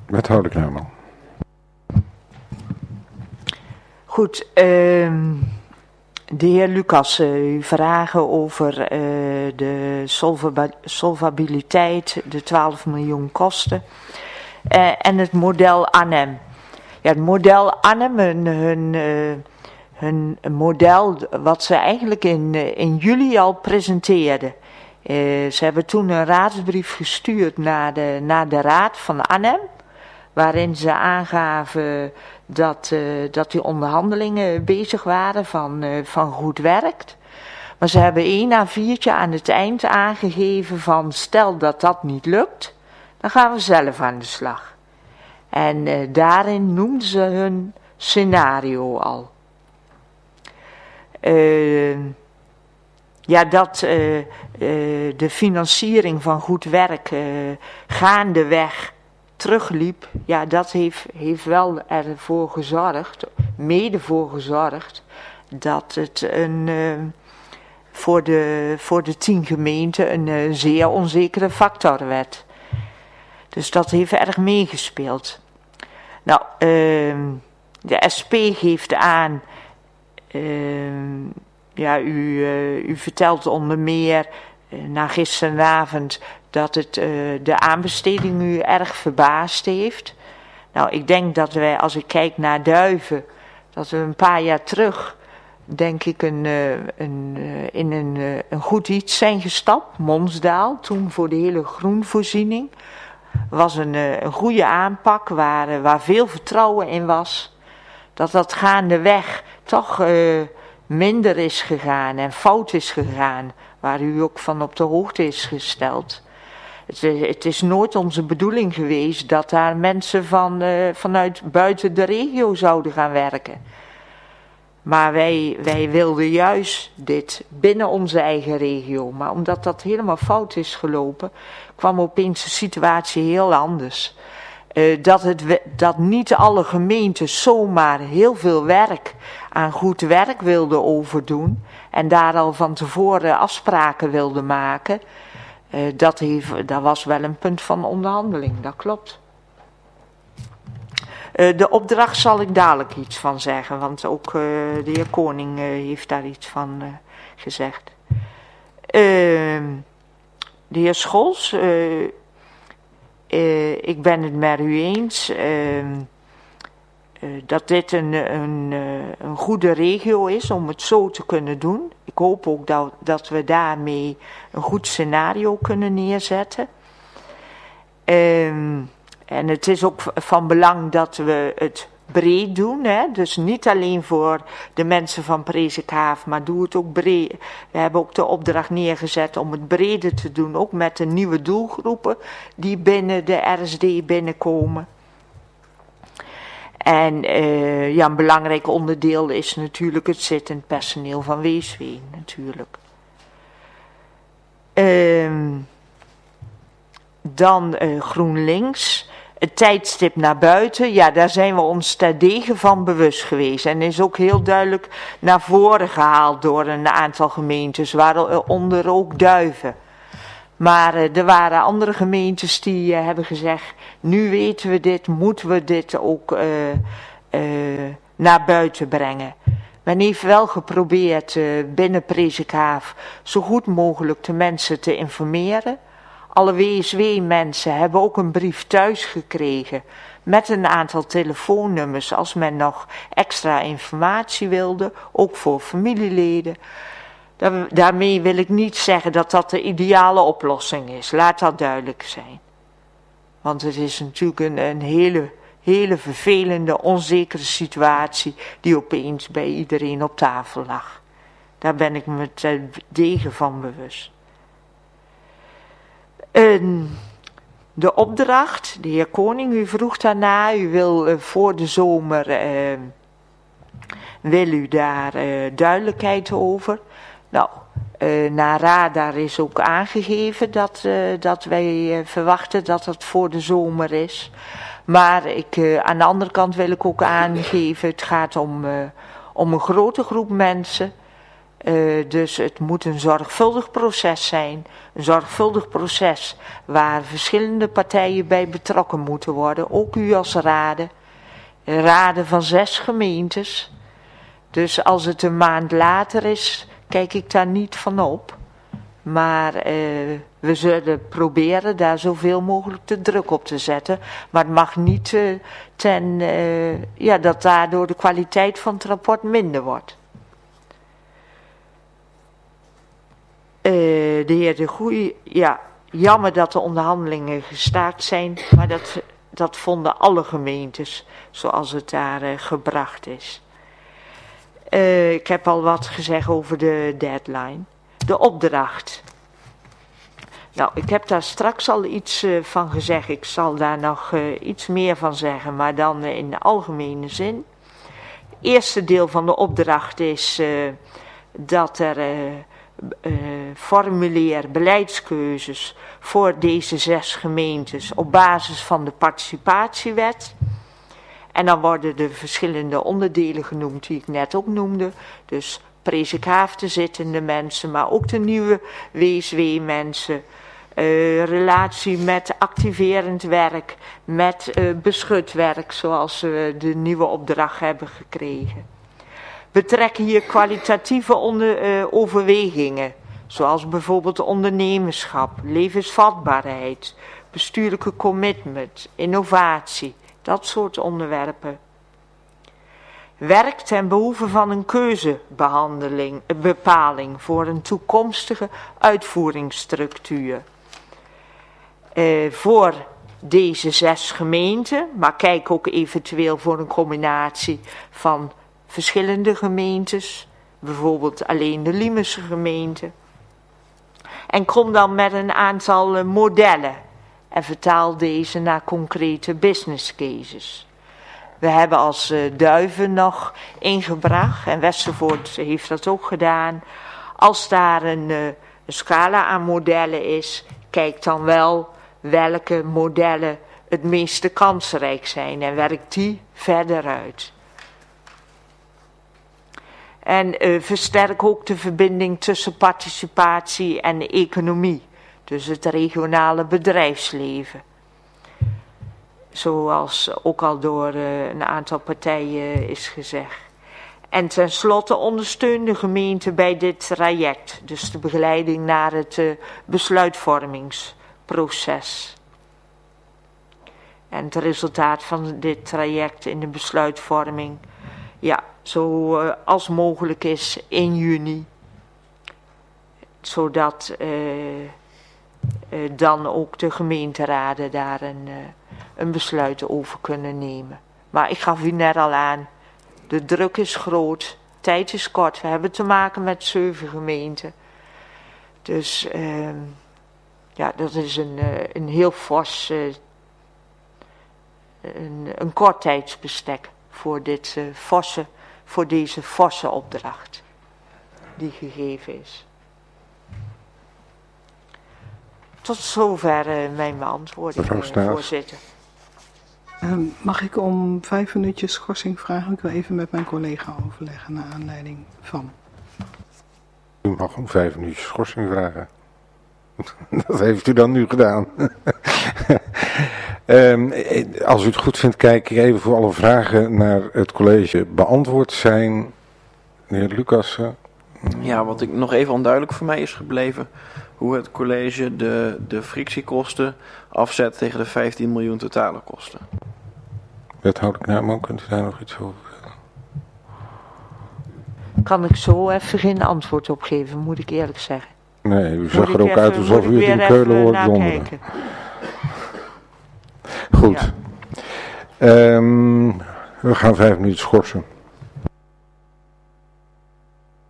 Wethouder Knerman. Goed, de heer Lucas, uw vragen over de solvabiliteit, de 12 miljoen kosten en het model Arnhem. Ja, het model Arnhem, hun model wat ze eigenlijk in juli al presenteerden. Ze hebben toen een raadsbrief gestuurd naar de Raad van Arnhem, waarin ze aangaven dat die onderhandelingen bezig waren van goed werk. Maar ze hebben 1 A4'tje aan het eind aangegeven van stel dat dat niet lukt, dan gaan we zelf aan de slag. En daarin noemden ze hun scenario al. Dat de financiering van goed werk gaandeweg terugliep, ja, dat heeft wel ervoor gezorgd, mede voor gezorgd, dat het voor de 10 gemeenten een zeer onzekere factor werd. Dus dat heeft erg meegespeeld. Nou, de SP geeft aan, u vertelt onder meer na gisteravond dat het de aanbesteding u erg verbaasd heeft. Nou, ik denk dat wij, als ik kijk naar Duiven, dat we een paar jaar terug, denk ik, in een goed iets zijn gestapt. Monsdaal, toen voor de hele groenvoorziening. Was een goede aanpak waar veel vertrouwen in was. Dat gaandeweg toch minder is gegaan en fout is gegaan, waar u ook van op de hoogte is gesteld. Het is nooit onze bedoeling geweest dat daar mensen vanuit buiten de regio zouden gaan werken. Maar wij wilden juist dit binnen onze eigen regio. Maar omdat dat helemaal fout is gelopen, kwam opeens de situatie heel anders. Dat niet alle gemeentes zomaar heel veel werk aan goed werk wilden overdoen en daar al van tevoren afspraken wilden maken, dat was wel een punt van onderhandeling, dat klopt. De opdracht zal ik dadelijk iets van zeggen, want ook de heer Koning heeft daar iets van gezegd. De heer Scholz, ik ben het met u eens dat dit een goede regio is om het zo te kunnen doen. Ik hoop ook dat we daarmee een goed scenario kunnen neerzetten. En het is ook van belang dat we het breed doen. Hè? Dus niet alleen voor de mensen van Presikhaaf, maar doe het ook breed. We hebben ook de opdracht neergezet om het breder te doen. Ook met de nieuwe doelgroepen die binnen de RSD binnenkomen. En een belangrijk onderdeel is natuurlijk het zittend personeel van WSW natuurlijk. Dan GroenLinks. Het tijdstip naar buiten, ja, daar zijn we ons terdege van bewust geweest. En is ook heel duidelijk naar voren gehaald door een aantal gemeentes, waaronder ook Duiven. Maar er waren andere gemeentes die hebben gezegd, nu weten we dit, moeten we dit ook naar buiten brengen. Men heeft wel geprobeerd binnen Presikhaaf zo goed mogelijk de mensen te informeren. Alle WSW-mensen hebben ook een brief thuis gekregen met een aantal telefoonnummers als men nog extra informatie wilde, ook voor familieleden. Daarmee wil ik niet zeggen dat dat de ideale oplossing is, laat dat duidelijk zijn. Want het is natuurlijk een hele vervelende, onzekere situatie die opeens bij iedereen op tafel lag. Daar ben ik me terdege van bewust. De opdracht, de heer Koning, u vroeg daarna, u wil voor de zomer, wil u daar duidelijkheid over. Nou, naar radar is ook aangegeven dat wij verwachten dat het voor de zomer is. Maar aan de andere kant wil ik ook aangeven, het gaat om een grote groep mensen. Dus het moet een zorgvuldig proces zijn. Een zorgvuldig proces waar verschillende partijen bij betrokken moeten worden. Ook u als raden. Raden van 6 gemeentes. Dus als het een maand later is, kijk ik daar niet van op. Maar we zullen proberen daar zoveel mogelijk de druk op te zetten. Maar het mag niet dat daardoor de kwaliteit van het rapport minder wordt. De heer De Goeie, ja, jammer dat de onderhandelingen gestaakt zijn. Maar dat vonden alle gemeentes zoals het daar gebracht is. Ik heb al wat gezegd over de deadline. De opdracht. Nou, ik heb daar straks al iets van gezegd. Ik zal daar nog iets meer van zeggen, maar dan in de algemene zin. Het eerste deel van de opdracht is dat er formuleer beleidskeuzes voor deze 6 gemeentes op basis van de participatiewet. En dan worden de verschillende onderdelen genoemd die ik net ook noemde. Dus Presikhaafden zittende mensen, maar ook de nieuwe WSW-mensen. Relatie met activerend werk, met beschut werk, zoals we de nieuwe opdracht hebben gekregen. We trekken hier kwalitatieve overwegingen, zoals bijvoorbeeld ondernemerschap, levensvatbaarheid, bestuurlijke commitment, innovatie, dat soort onderwerpen. Werk ten behoeve van een keuzebepaling voor een toekomstige uitvoeringsstructuur. Voor deze 6 gemeenten, maar kijk ook eventueel voor een combinatie van verschillende gemeentes, bijvoorbeeld alleen de Liemerse gemeente. En kom dan met een aantal modellen en vertaal deze naar concrete business cases. We hebben als Duiven nog ingebracht en Westervoort heeft dat ook gedaan. Als daar een scala aan modellen is, kijk dan wel welke modellen het meeste kansrijk zijn en werk die verder uit. En versterk ook de verbinding tussen participatie en de economie, dus het regionale bedrijfsleven. Zoals ook al door een aantal partijen is gezegd. En tenslotte ondersteun de gemeente bij dit traject, dus de begeleiding naar het besluitvormingsproces. En het resultaat van dit traject in de besluitvorming, ja, zo als mogelijk is 1 juni. Zodat dan ook de gemeenteraden daar een besluit over kunnen nemen. Maar ik gaf u net al aan, de druk is groot, tijd is kort. We hebben te maken met 7 gemeenten. Dus ja, dat is een heel fors, een kort tijdsbestek voor deze forse opdracht die gegeven is. Tot zover mijn beantwoording, voorzitter. Mag ik om 5 minuutjes schorsing vragen? Ik wil even met mijn collega overleggen naar aanleiding van. U mag om 5 minuutjes schorsing vragen. Dat heeft u dan nu gedaan. Als u het goed vindt, kijk ik even voor alle vragen naar het college beantwoord zijn. Meneer Lucassen. Ja, wat ik nog even onduidelijk voor mij is gebleven, hoe het college de frictiekosten afzet tegen de 15 miljoen totale kosten. Wethouder Knaapman, kunt u daar nog iets over vertellen? Kan ik zo even geen antwoord op geven, moet ik eerlijk zeggen. Nee, u zag er ook uit alsof u het in Keulen hoort zonder. Goed. Ja. We gaan 5 minuten schorsen.